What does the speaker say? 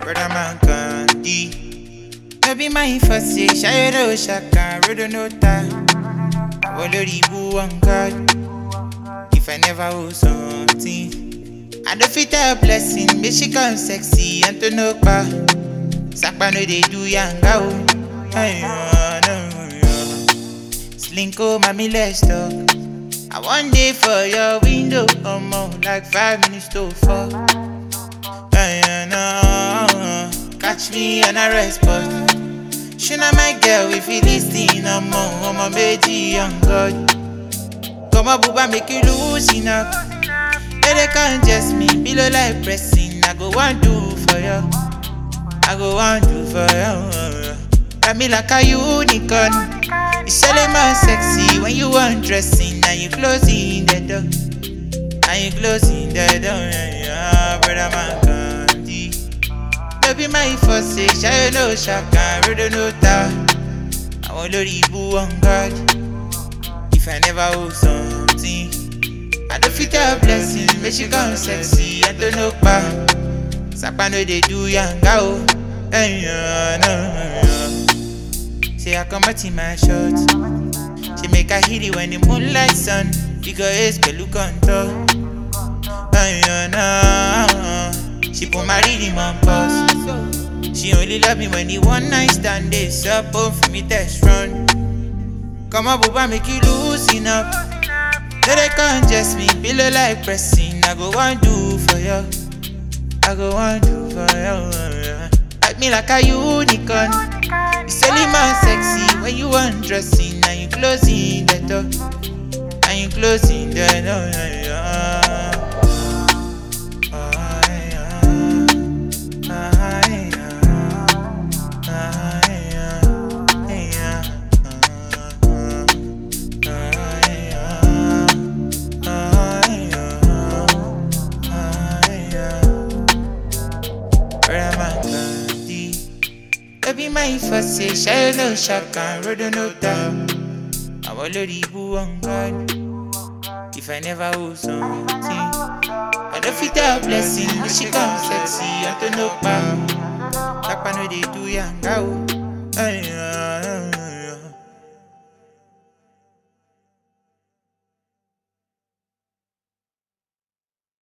brother man candy. No be my first say, Shayro Shaka, Rodo no time. I will leave on God. If I never owe something, I don't fit a blessing, but she come sexy and to no bar. Sakpa no they do yanga o. Slinko, mami, let's talk. I one day for your window, like 5 minutes to 4. Catch me on a rest spot. She not my girl if you listen, I'm a baby on God. Come on, booba, make you loosen up. Yeah, they can't just me, below like pressing. I go one do for you. I go on do for you. Got me like a unicorn. You selling my sexy when you undressing. Now you closing the door. Now you closing the door. Yeah, brother man candy. No be my first say, I know Shaka, Rodo no time. I want to leave on God. If I never owe something, I don't fit a blessing, but she come sexy and don't know bar. Sapa no they do yanga o. Say I come out in my shorts. She make her hit it when the moonlight sun. Figure is look on top. She put my rhythm on pause. She only love me when the one night stand is up for me test run. Come on, booba, make you loosen up. So they can't just me, below like pressing. I go one do for you. I go one do for you. Act me like a unicorn. You selling my sexy when you undressing. Now you closing the door. Now you closing the door. Be my first say, Shayro Shaka, Rodo no time. I will leave on God. If I never owe something, I don't fit a blessing, but she come sexy and to no power. Sakpa no they do yanga o.